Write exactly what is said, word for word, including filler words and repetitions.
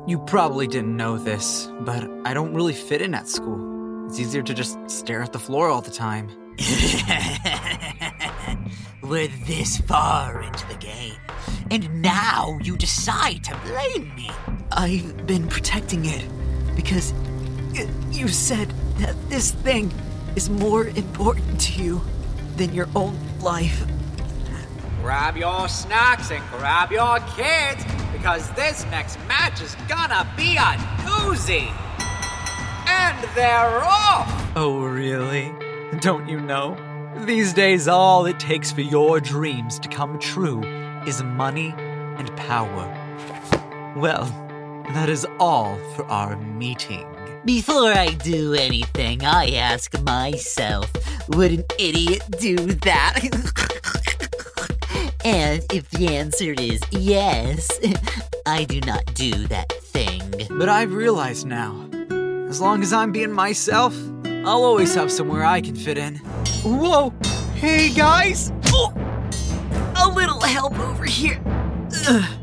You probably didn't know this, but I don't really fit in at school. It's easier to just stare at the floor all the time. We're this far into the game, and now you decide to blame me. I've been protecting it because y- you said that this thing is more important to you than your own life. Grab your snacks and grab your kids, because this next match is gonna be a doozy. And they're off! Oh, really? Don't you know? These days, all it takes for your dreams to come true is money and power. Well, that is all for our meeting. Before I do anything, I ask myself, would an idiot do that? And if the answer is yes, I do not do that thing. But I've realized now, as long as I'm being myself, I'll always have somewhere I can fit in. Whoa! Hey, guys! Oh, a little help over here. Ugh.